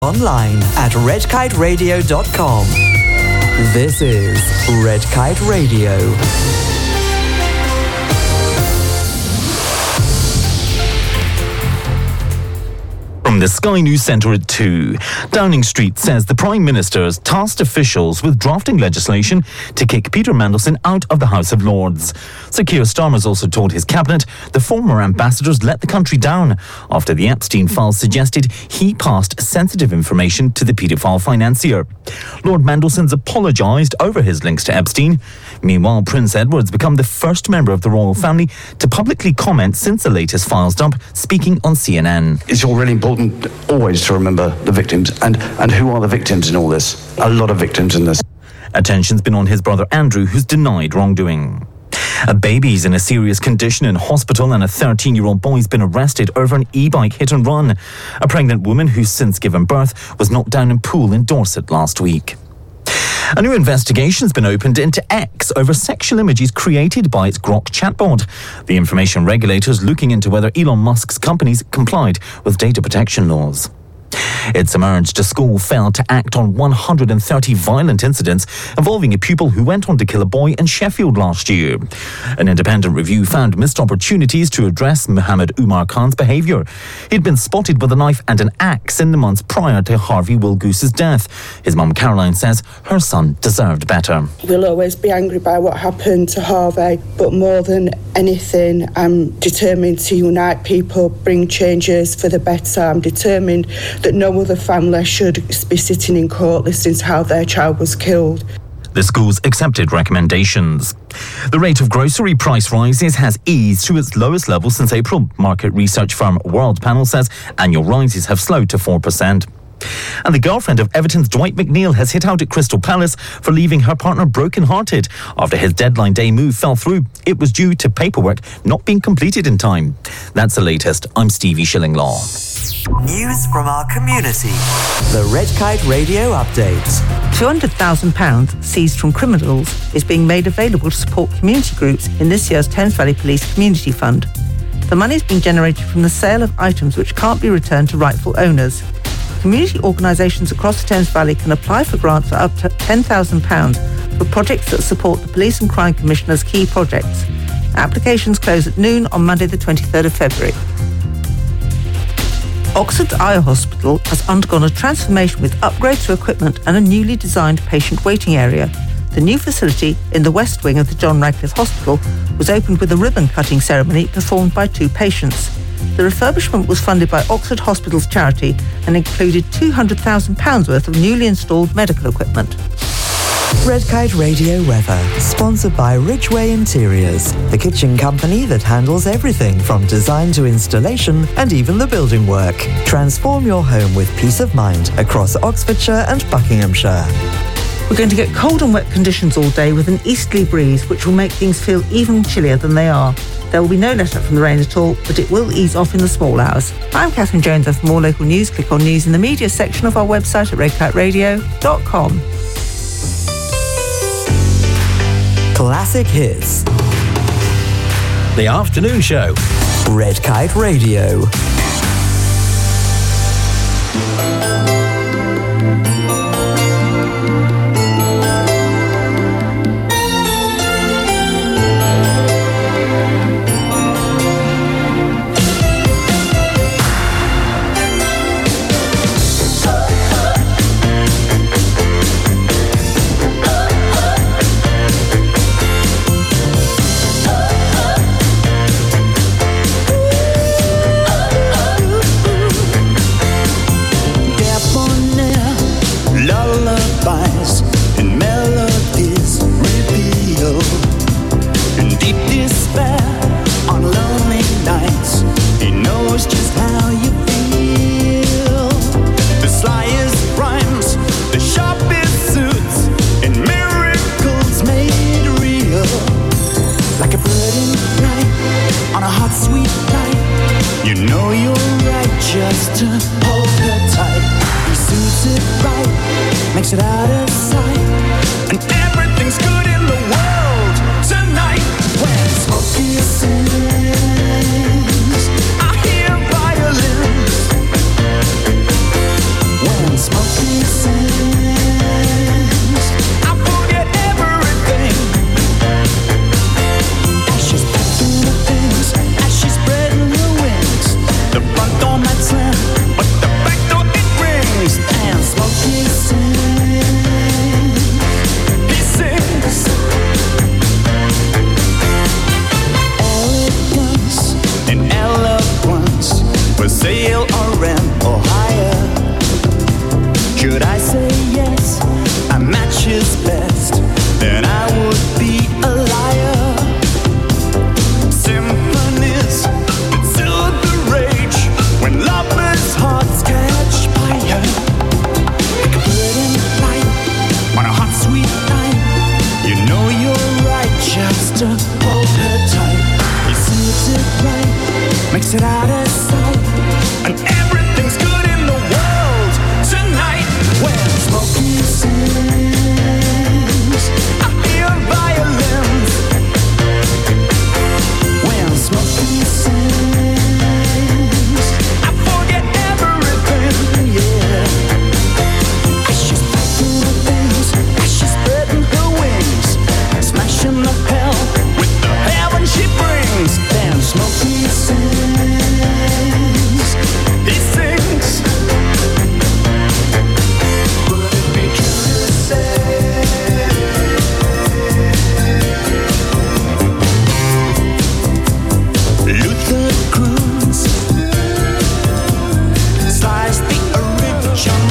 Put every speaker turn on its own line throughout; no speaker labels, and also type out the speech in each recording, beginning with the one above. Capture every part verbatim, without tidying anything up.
online at red kite radio dot com. This is Red Kite Radio.
From the Sky News Centre at two, Downing Street says the Prime Minister has tasked officials with drafting legislation to kick Peter Mandelson out of the House of Lords. Sir Keir Starmer's also told his cabinet the former ambassadors let the country down after the Epstein files suggested he passed sensitive information to the paedophile financier. Lord Mandelson's apologised over his links to Epstein. Meanwhile, Prince Edward's become the first member of the royal family to publicly comment since the latest files dump, speaking on C N N.
It's all really important always to remember the victims and, and who are the victims in all this. A lot of victims in this.
Attention's been on his brother Andrew, who's denied wrongdoing. A baby's in a serious condition in hospital and a thirteen-year-old boy's been arrested over an e-bike hit and run. A pregnant woman who's since given birth was knocked down in Poole in Dorset last week. A new investigation's been opened into X over sexual images created by its Grok chatbot. The information regulator's looking into whether Elon Musk's companies complied with data protection laws. It's emerged a school failed to act on one hundred thirty violent incidents involving a pupil who went on to kill a boy in Sheffield last year. An independent review found missed opportunities to address Muhammad Umar Khan's behaviour. He'd been spotted with a knife and an axe in the months prior to Harvey Wilgoose's death. His mum Caroline says her son deserved better.
We'll always be angry by what happened to Harvey, but more than anything, I'm determined to unite people, bring changes for the better. I'm determined that no other family should be sitting in court listening to how their child was killed.
The school's accepted recommendations. The rate of grocery price rises has eased to its lowest level since April. Market research firm World Panel says annual rises have slowed to four percent. And the girlfriend of Everton's Dwight McNeil has hit out at Crystal Palace for leaving her partner broken-hearted after his deadline day move fell through. It was due to paperwork not being completed in time. That's the latest. I'm Stevie Shillinglaw.
News from our community. The Red Kite Radio Update.
two hundred thousand pounds seized from criminals is being made available to support community groups in this year's Thames Valley Police Community Fund. The money is being generated from the sale of items which can't be returned to rightful owners. Community organisations across the Thames Valley can apply for grants for up to ten thousand pounds for projects that support the Police and Crime Commissioner's key projects. Applications close at noon on Monday the twenty-third of February. Oxford's Eye Hospital has undergone a transformation with upgrades to equipment and a newly designed patient waiting area. The new facility in the west wing of the John Radcliffe Hospital was opened with a ribbon-cutting ceremony performed by two patients. The refurbishment was funded by Oxford Hospitals charity and included two hundred thousand pounds worth of newly installed medical equipment.
Red Kite Radio weather, sponsored by Ridgeway Interiors, the kitchen company that handles everything from design to installation and even the building work. Transform your home with peace of mind across Oxfordshire and Buckinghamshire.
We're going to get cold and wet conditions all day with an easterly breeze, which will make things feel even chillier than they are. There will be no let-up from the rain at all, but it will ease off in the small hours. I'm Catherine Jones, and for more local news, click on News in the Media section of our website at red kite radio dot com.
Classic hits.
The afternoon show.
Red Kite Radio.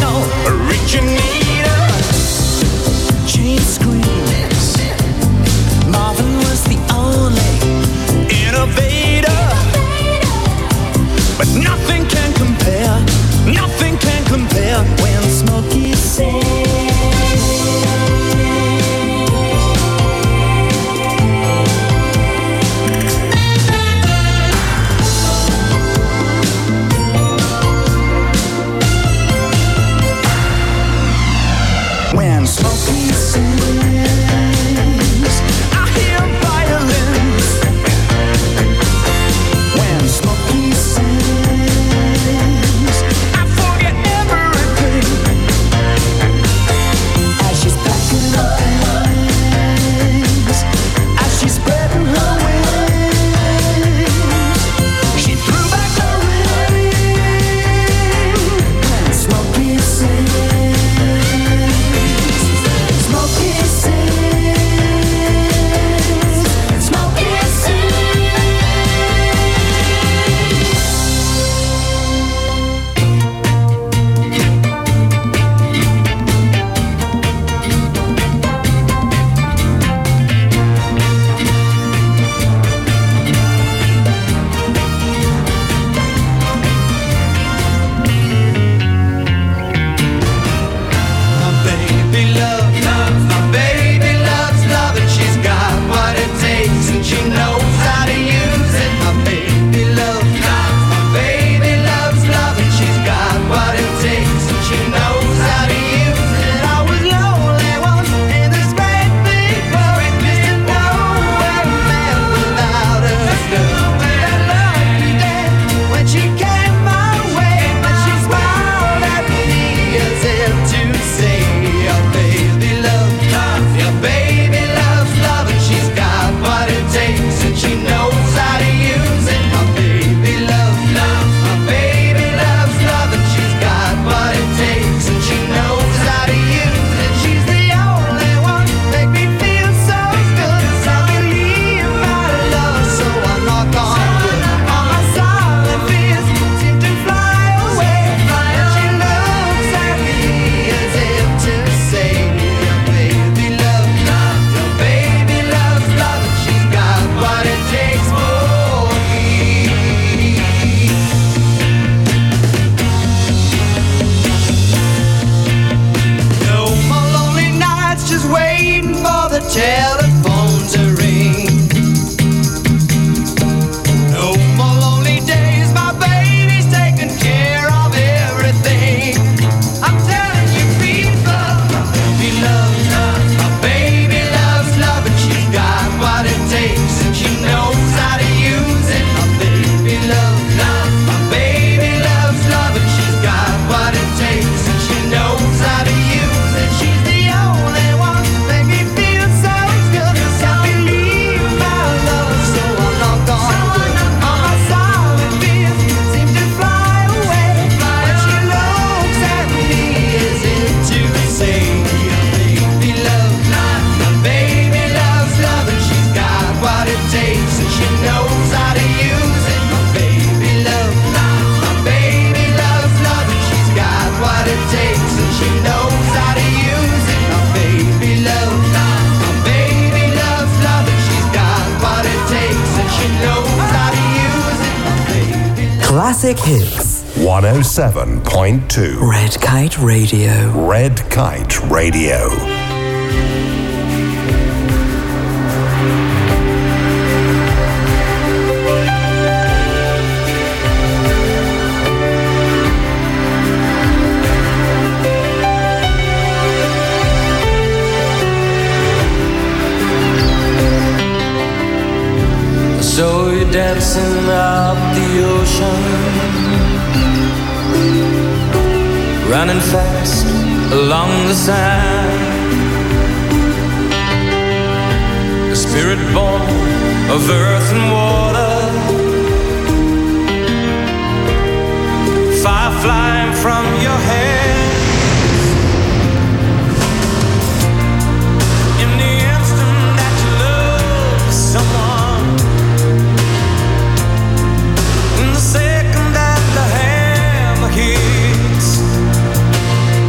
all originator. Change screens. Marvin was the only innovator. But nothing can compare, nothing can compare when Smokey sings. When Smokey sings, I hear violins. When Smokey sings, I forget everything. As she's packing up things, as she's spreading her wings, she threw back her ring. When Smokey sings, Smokey sings, Smokey sings. My baby love, loves, my baby loves love, and she's got what it takes, and she knows how to use it. My baby loves, loves, my baby loves love, and she's got what it takes, and she knows how to use it. I was lonely once in this great big world, didn't know where a man without her stood. That lucky day when she came my way, and she smiled at me as if to say, your baby loves love, your baby loves love, and she's got what it takes, and she knows how to use it. My baby loves love, my baby loves love, and she's got what it takes, and she knows how to use it. She's the only one make me feel so good. I believe my love, so I knock on wood. All my silent fears seem to fly away, and she looks at me as if to say, your baby loves love, your baby loves love, and she's got what it takes for me. No more lonely nights just waiting for the telephone to ring. No more lonely days, my baby's taking care of everything. I'm telling you people, my baby loves love, my baby loves love, and she's got what it takes, and she knows how to use it. My baby loves love, my baby loves love, and she's got what it takes, and she knows how to use it. She's the only one make me feel so good. Can't believe my love, so I knock on wood. All my silent fears seem to fly away, and she looks at me as if to say, your baby loves love, my baby loves love, and she's got what it takes, and she knows how to use it. My baby loves love, my baby loves love, and she's got what it takes, and she knows how to use it. My baby loves love, my baby loves love, and she's got what it takes, and she knows how to use it. My baby
Classic hits.
one oh seven point two
Red Kite Radio.
Red Kite Radio.
So you're dancing up the ocean, running fast along the sand. The spirit born of earth and water, fire flying from your head. In the instant that you love someone, in the second that the hammer hits,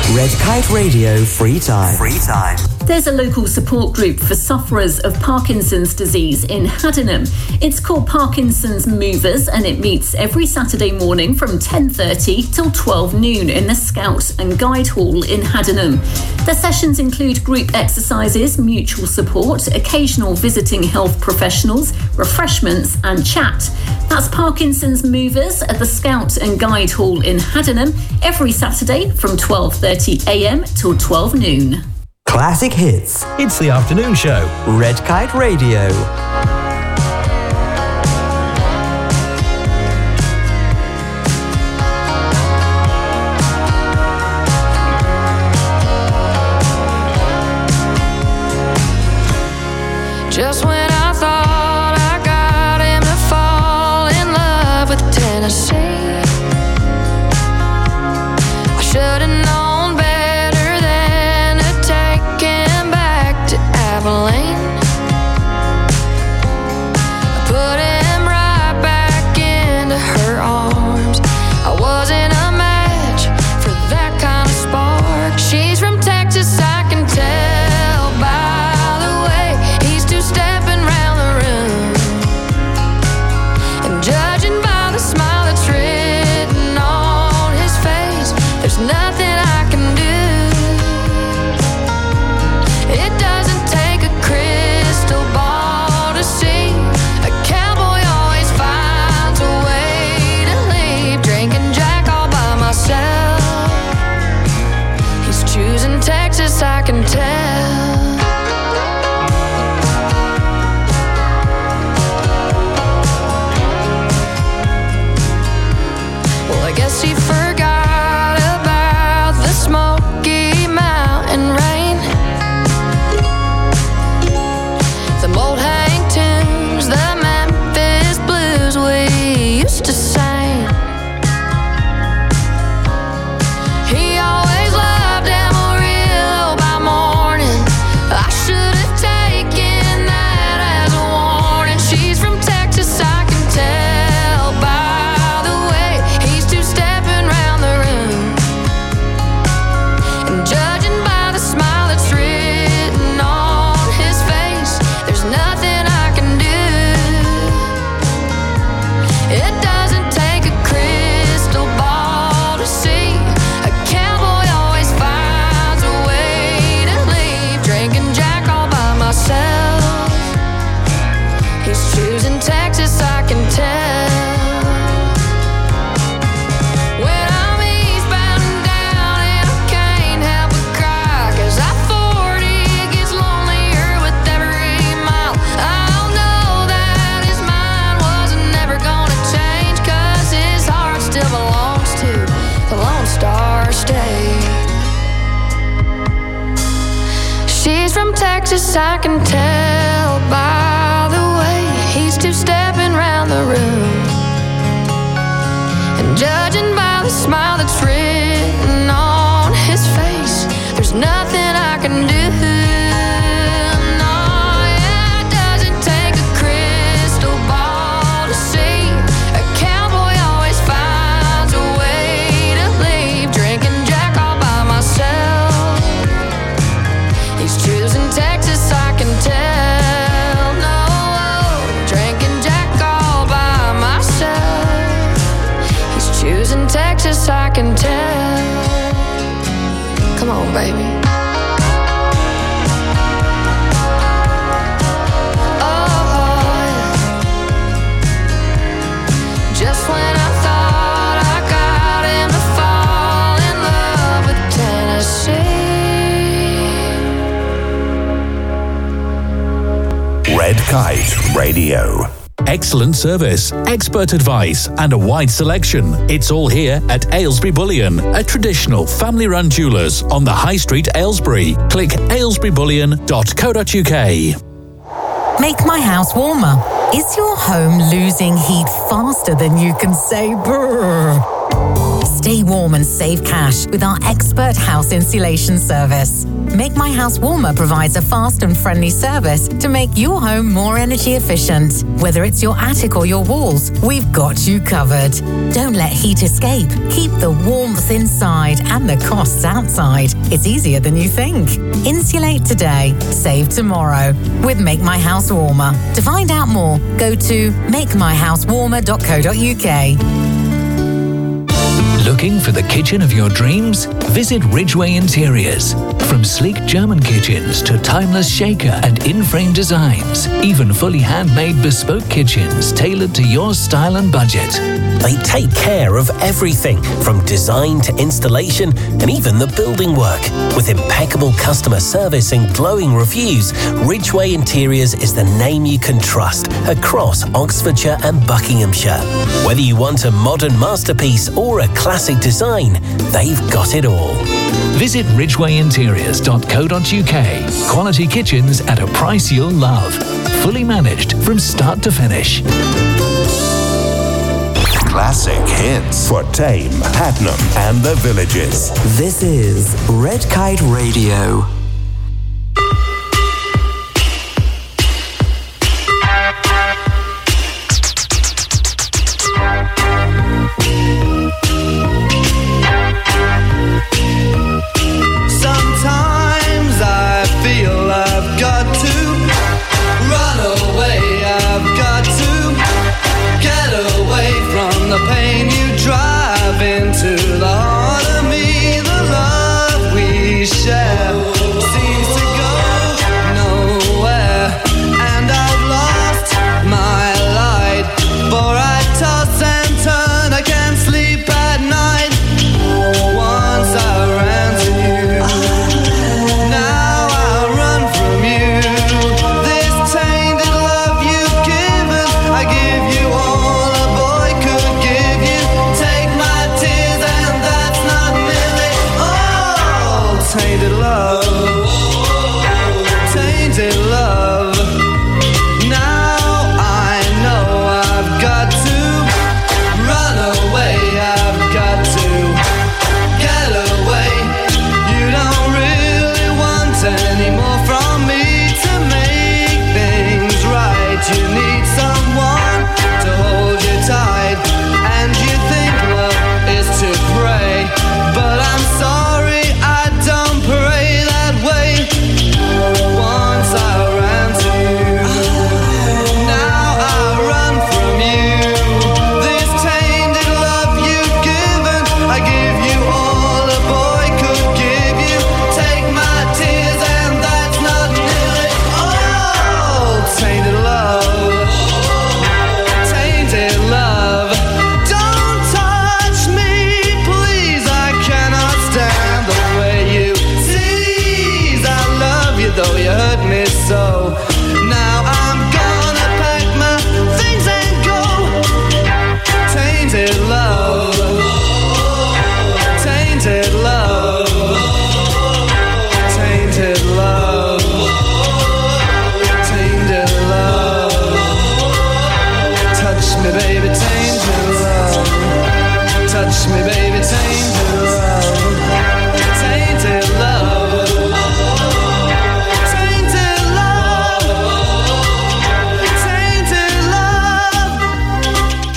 Red Kite Radio Free Time. Free Time.
There's a local support group for sufferers of Parkinson's disease in Haddenham. It's called Parkinson's Movers, and it meets every Saturday morning from ten thirty till twelve noon in the Scout and Guide Hall in Haddenham. The sessions include group exercises, mutual support, occasional visiting health professionals, refreshments and chat. That's Parkinson's Movers at the Scout and Guide Hall in Haddenham every Saturday from twelve thirty a m till twelve noon.
Classic hits.
It's the afternoon show.
Red Kite Radio.
Just when I thought I got him to fall in love with Tennessee, I should have known better than to take him back to Abilene. I put him right back into her arms. I wasn't a match for that kind of spark. She's from Texas, I can tell by the way he's two-stepping round the room. And judging by the smile that's written on his face, there's nothing I can do. It doesn't take a crystal ball to see. A cowboy always finds a way to leave. Drinking Jack all by myself. He's choosing Texas, I can tell. Well, I guess he forgot about the Smoky Mountain rain, the old hang tunes, the Memphis blues we used to sing. He always loved Amarillo by morning. I should have taken that as a warning. She's from Texas, I can tell by the way he's two-stepping round the room. And judging by the smile that's written on his face, there's nothing I can do. It doesn't take a crystal ball to see. A cowboy always finds a way to leave. Drinking Jack all by myself. He's choosing Texas, I can tell. When I'm eastbound and down and I can't help but cry, 'cause I forty gets lonelier with every mile. I'll know that his mind wasn't never gonna change, 'cause his heart still belongs to the Lone Star State. She's from Texas, I can tell by the way he's two-stepping round the room. And judging by the smile that's written on his face, there's nothing I can do. No, yeah, it doesn't take a crystal ball to see. A cowboy always finds a way to leave. Drinking Jack all by myself. He's choosing Texas, I can tell. No, drinking Jack all by myself. He's choosing Texas, I can tell. Come on, baby. Oh, yeah. Just when I thought I got him to fall in love with Tennessee.
Red Kite Radio.
Excellent service, expert advice, and a wide selection. It's all here at Aylesbury Bullion, a traditional family-run jewellers on the High Street, Aylesbury. Click aylesbury bullion dot co dot uk.
Make my house warmer. Is your home losing heat faster than you can say brrr? Stay warm and save cash with our expert house insulation service. Make My House Warmer provides a fast and friendly service to make your home more energy efficient. Whether it's your attic or your walls, we've got you covered. Don't let heat escape. Keep the warmth inside and the costs outside. It's easier than you think. Insulate today, save tomorrow with Make My House Warmer. To find out more, go to make my house warmer dot co dot uk.
Looking for the kitchen of your dreams? Visit Ridgeway Interiors. From sleek German kitchens to timeless shaker and in-frame designs, even fully handmade bespoke kitchens tailored to your style and budget.
They take care of everything from design to installation and even the building work. With impeccable customer service and glowing reviews, Ridgeway Interiors is the name you can trust across Oxfordshire and Buckinghamshire. Whether you want a modern masterpiece or a classic design, they've got it all.
Visit ridgeway interiors dot co dot uk. Quality kitchens at a price you'll love. Fully managed from start to finish.
Classic hits for Tame, Haddenham and the Villages.
This is Red Kite Radio.
Sometimes I feel I've got to run away. I've got to get away from the pain you drive into the heart of me. The love we share seems to go nowhere, and I've lost my light. For I toss and turn, I can't sleep at night. Once I ran to you, now I run from you. This tainted love you've given, I give you all a boy could give you. Take my tears and that's not nearly all. Tainted love, tainted love. Now I know I've got to run away. I've got to get away. You don't really want any more from me to make things right. You need someone to hold you tight, and you think love is to pray, but I'm sorry, I don't pray that way. Once I ran to you, now I run from you. This tainted love you've given, I give you all a boy could give you. Take my tears and that's not nearly all. Tainted love, tainted love. Don't touch me, please, I cannot stand the way you tease. I love you though you hurt me so. Now I'm gonna pack my things and go. Tainted love, tainted love, tainted love, tainted love. Touch me, baby, tainted love. Touch me, baby, tainted love. Tainted love. Tainted love. Tainted love.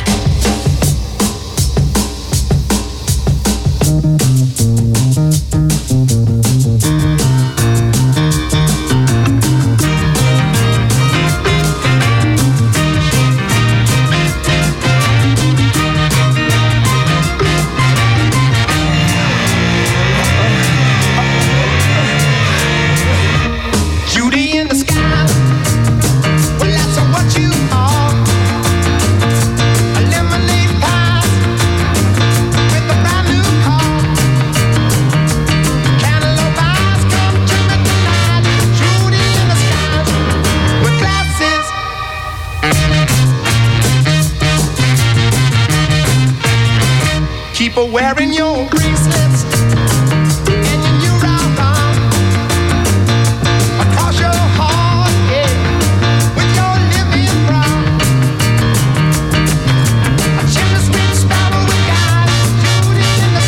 Judy in the sky. Well, that's what you are. A lemonade pie with a brand new car. Cantaloupe eyes come to me tonight. Judy in the sky with glasses. Keep her wearing your bracelets and your new round arm across your heart, yeah, with your living brown. A chimney sweet sparrow with guys, Judy in the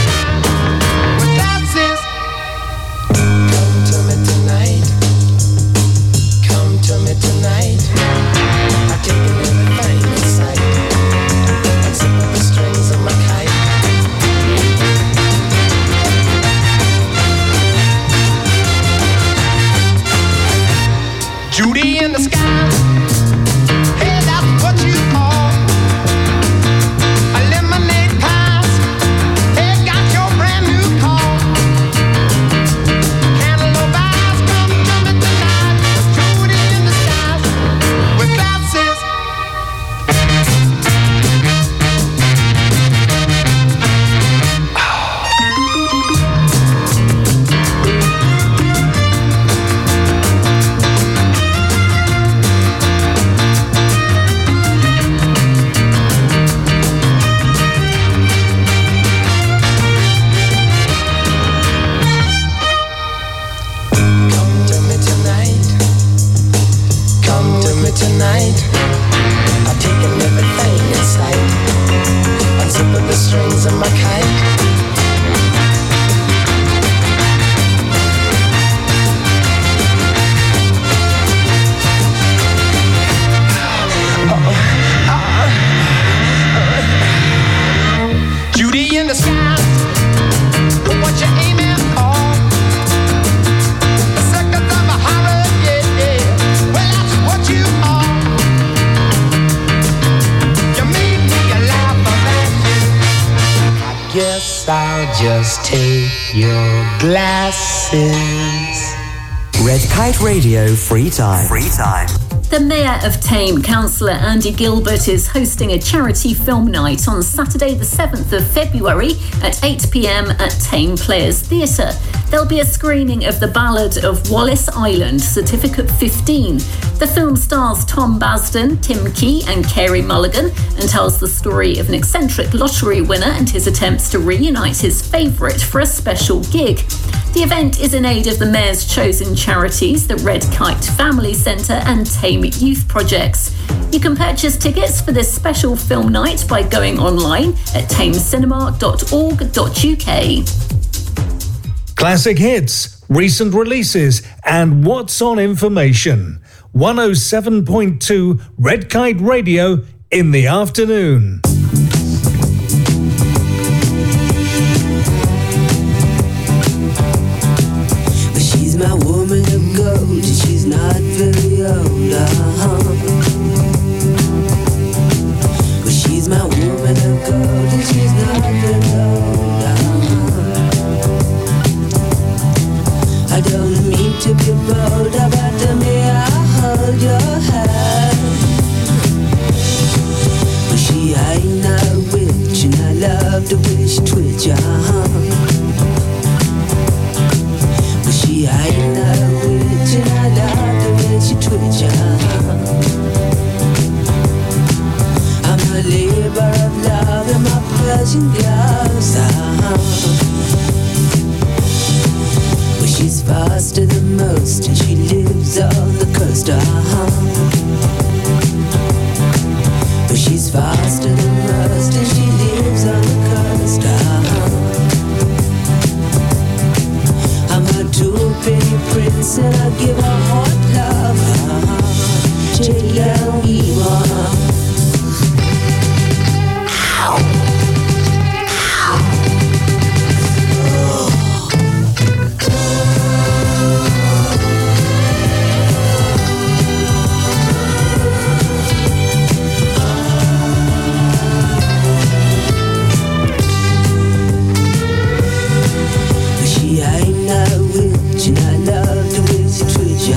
just take your glasses.
Red Kite Radio Free Time. Free Time.
The Mayor of Thame, Councillor Andy Gilbert, is hosting a charity film night on Saturday the seventh of February at eight p.m. at Thame Players Theatre. There'll be a screening of The Ballad of Wallace Island, Certificate fifteen. The film stars Tom Basden, Tim Key and Carey Mulligan and tells the story of an eccentric lottery winner and his attempts to reunite his favourite for a special gig. The event is in aid of the Mayor's chosen charities, the Red Kite Family Centre and Thame Youth Projects. You can purchase tickets for this special film night by going online at thamecinema dot org dot u k.
Classic hits, recent releases, and what's on information. one oh seven point two Red Kite Radio in the afternoon.
She's my woman of gold, and she's not very old, uh-huh. Well, she's my woman of gold, and she's not very old, uh-huh. I don't mean to be bold, but to me I hold your hand. Well, she ain't no witch, and I love the way she twitch, uh-huh. She ain't no witch, and I love the way she twitch, uh-huh. I'm a labor of love in my Persian gloves, uh-huh. Well, she's faster than most, and she lives on the coast, uh-huh. Well, she's faster than most, and she lives on the coast, uh-huh. I'm a two-penny prince and I give her hot love. Uh-huh. Take down Eva. She ain't no witch and I love the way she treats you.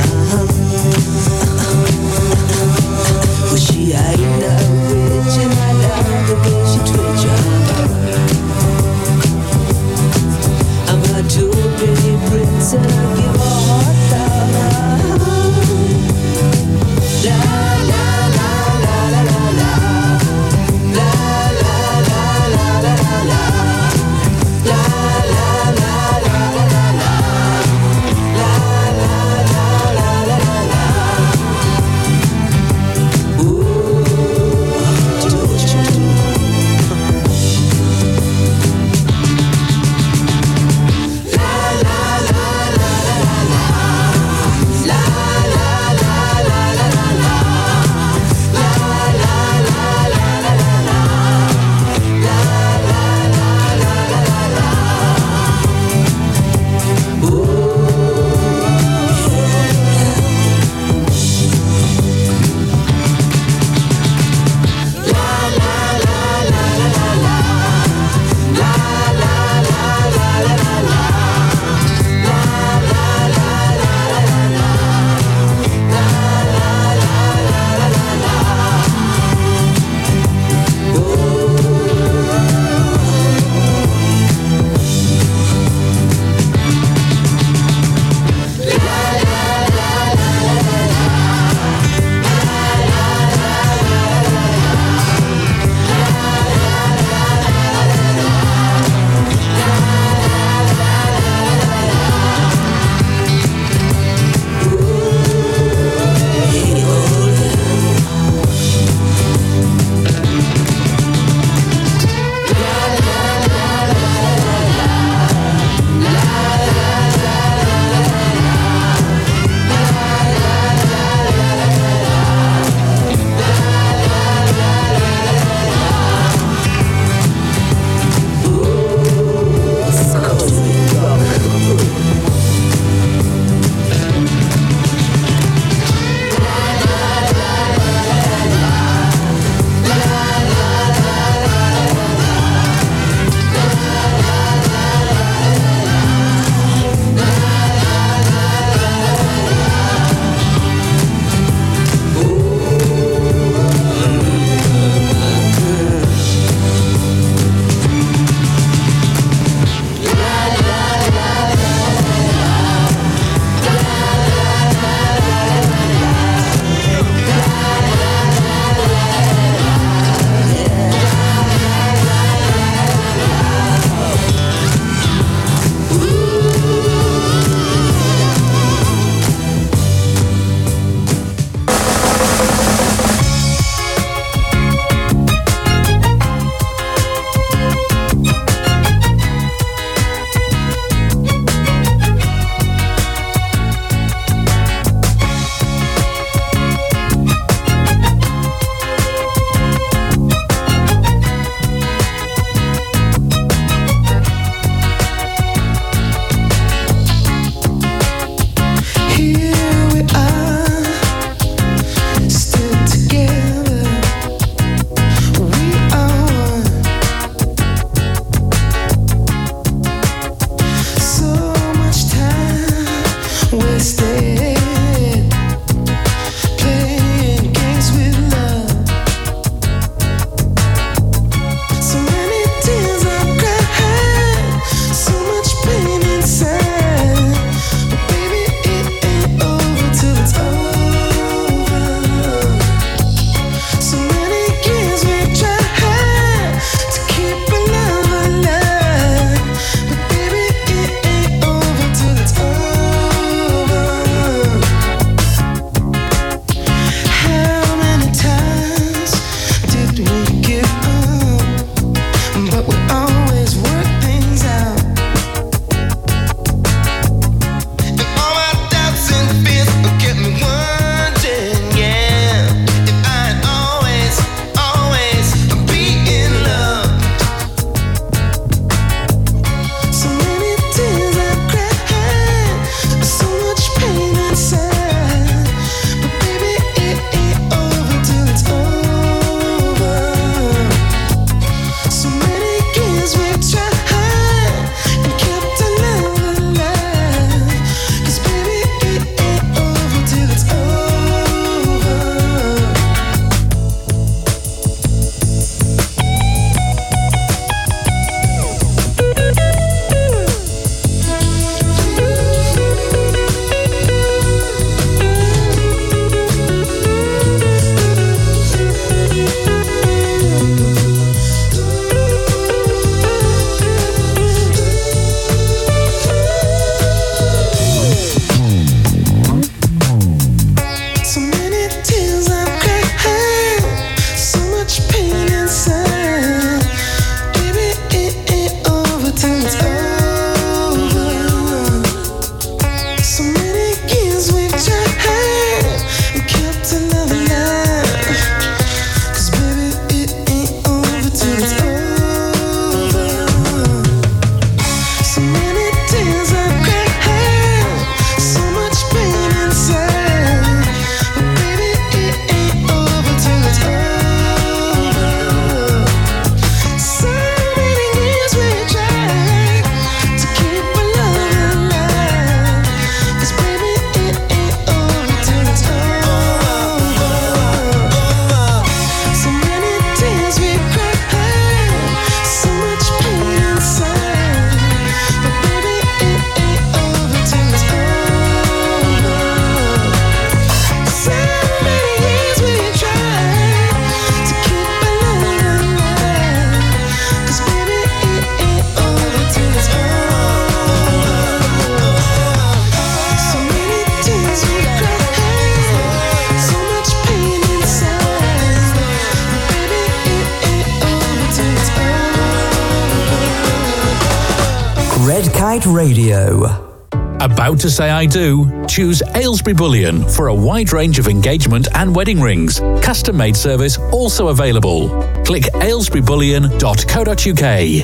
Kite Radio.
About to say I do? Choose Aylesbury Bullion for a wide range of engagement and wedding rings. Custom-made service also available. Click aylesbury bullion dot co dot uk.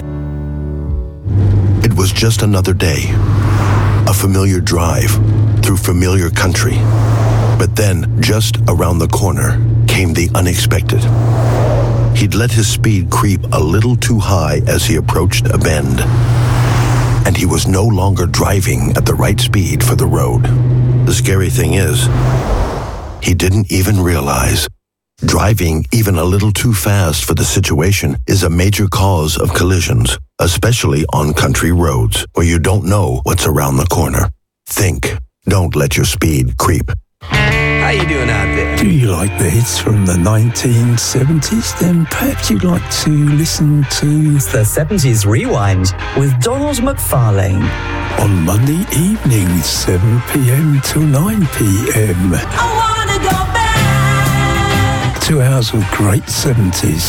It was just another day. A familiar drive through familiar country. But then, just around the corner, came the unexpected. He'd let his speed creep a little too high as he approached a bend. And he was no longer driving at the right speed for the road. The scary thing is, he didn't even realize driving even a little too fast for the situation is a major cause of collisions, especially on country roads where you don't know what's around the corner. Think. Don't let your speed creep.
How you doing out there?
Do you like the hits from the nineteen seventies? Then perhaps you'd like to listen to
The seventies Rewind with Donald McFarlane.
On Monday evenings, seven p.m. till nine p.m.
I wanna go back.
Two hours of great seventies.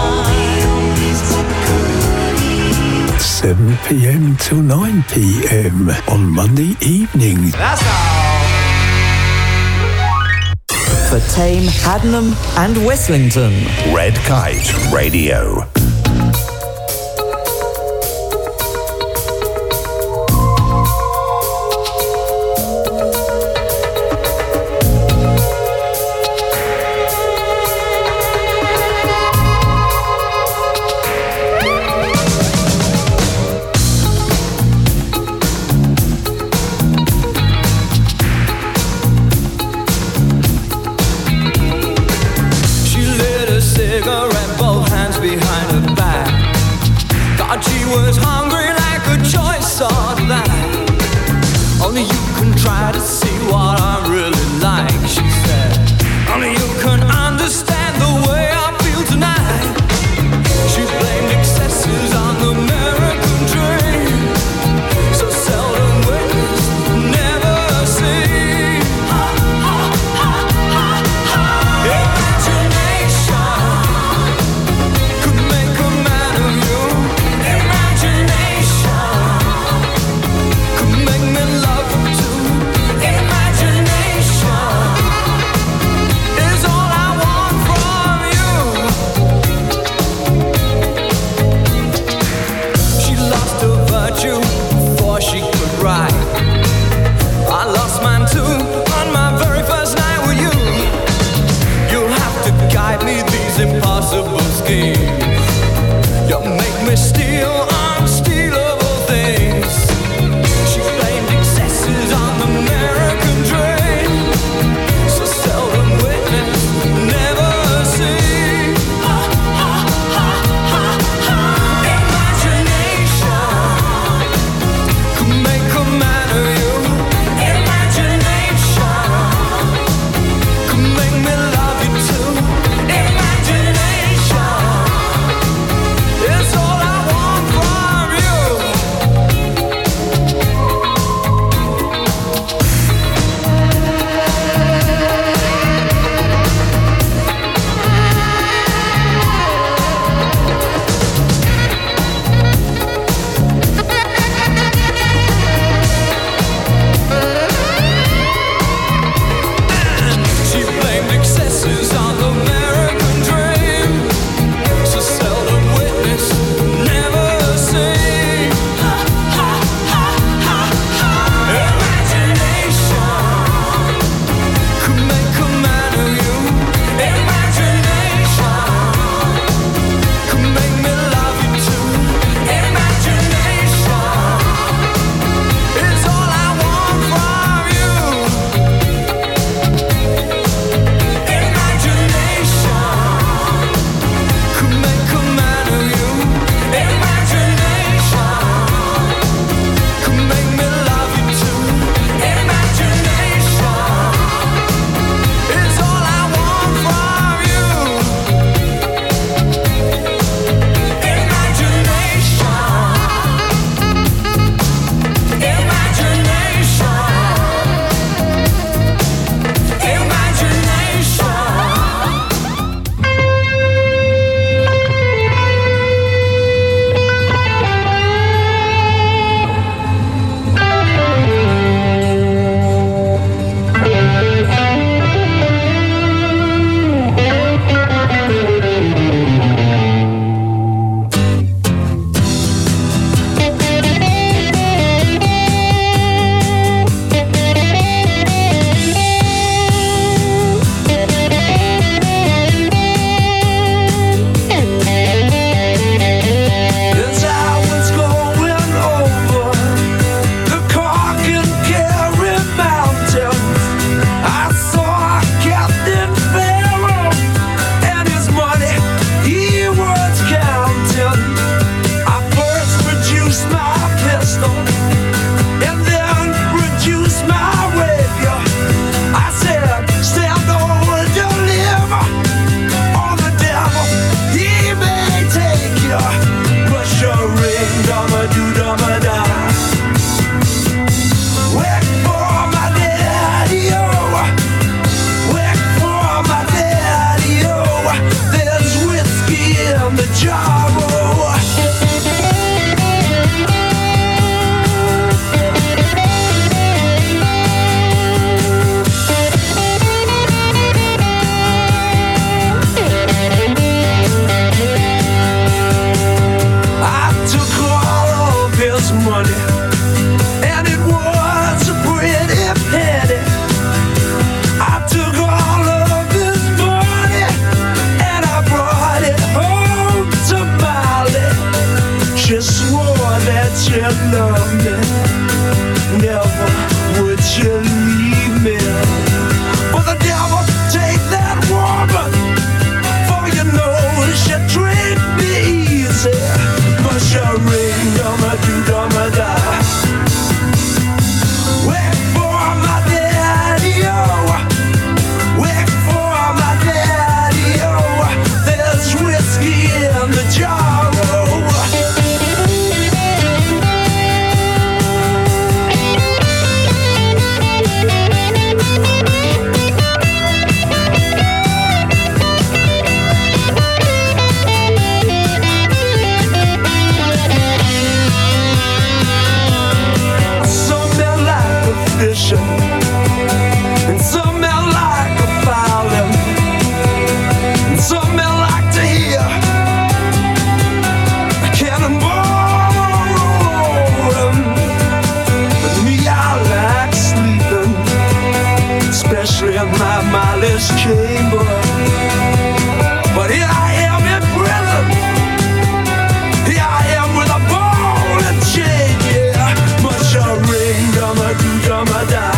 seven p.m. till nine p.m. on Monday evenings.
That's all.
For Tame, Haddenham and Westlington.
Red Kite Radio.
Cigarette, both hands behind her and some men like a violin, and some men like to hear a cannonball rolling. But me, I like sleeping, especially in my mindless chamber. But here I am in prison. Here I am with a ball and chain, yeah. Much a ring, dumma do, dumma da.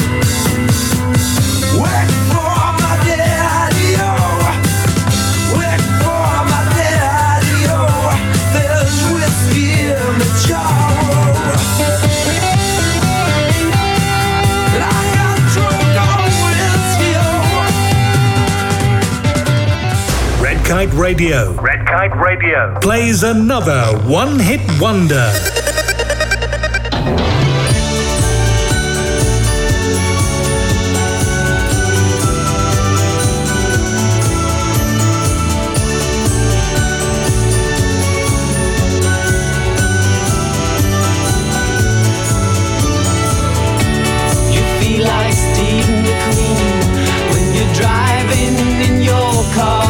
Wait for my daddy-o. Wait for my daddy-o. There's whiskey in the jar. And I got drunk on whiskey-o.
Red Kite Radio. Red Kite Radio plays another one-hit wonder.
You feel like Steve McQueen when you're driving in your car,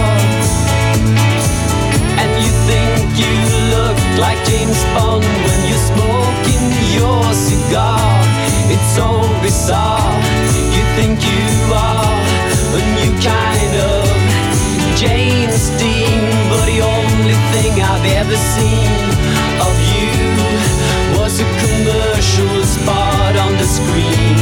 and you think you look like James Bond when you're smoking your cigar. It's so bizarre. You think you are a new kind of James Dean, but the only thing I've ever seen of you was a commercial spot on the screen.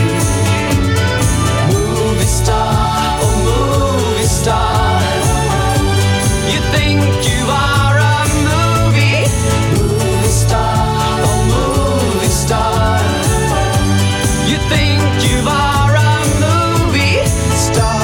Movie star, oh movie star, you think you are a movie, movie star, oh movie star, you think you are a movie star.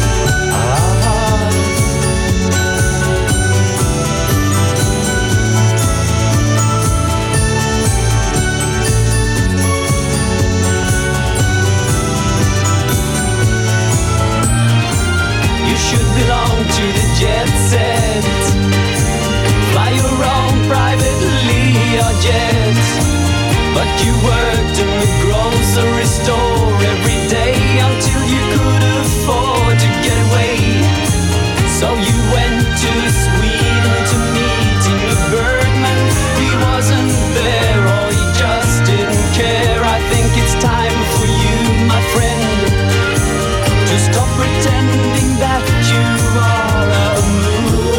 You should belong to the jet set, fly your own private Learjet. But you worked in the grocery store every day until you could afford to get away. So you went to Sweden to meet Ingmar Bergman. He wasn't there or he just didn't care. I think it's time for you, my friend, to stop pretending that you are a movie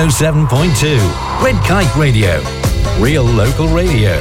oh seven point two. Red Kite Radio. Real local radio.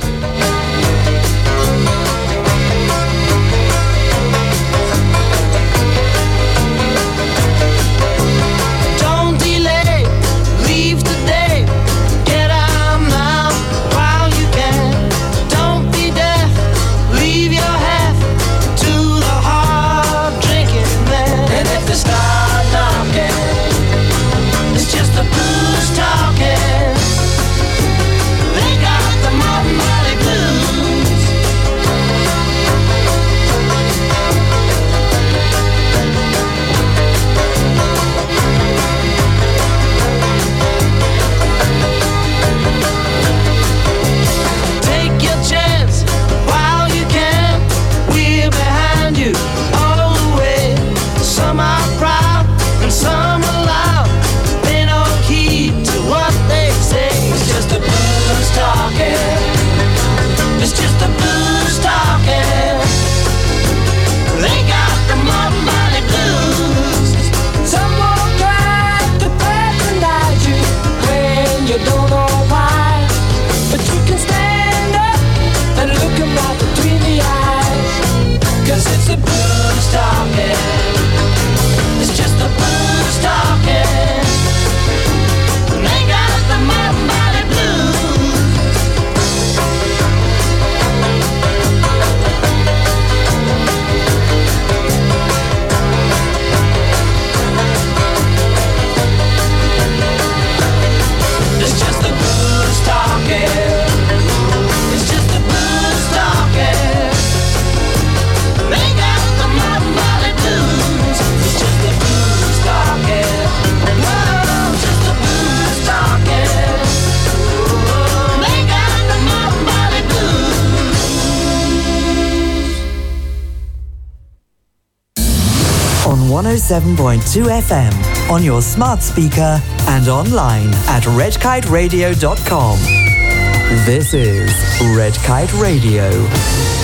Don't delay, leave today. Get out now while you can. Don't be deaf, leave your half to the hard drinking man. And if they start knocking, it's just the blues talking. They got the modern body blues. Take your chance while you can. We're behind you all the way. Some are proud and some are loud. They don't heed to what they say. It's just the blues talking. It's just the blues talking. They got the modern body blues. Some will try to patronize you when you don't know why. But you can stand up and look 'em right between the eyes. 'Cause it's the blues talking. It's just the blues talking. They got the modern body blues. It's just the blues talking. It's just the blues talking. They got the modern body blues. It's just the blues talking. Whoa, it's just the blues talking. They got the modern body blues.
On one oh seven point two F M, on your smart speaker and online at red kite radio dot com. This is Red Kite Radio.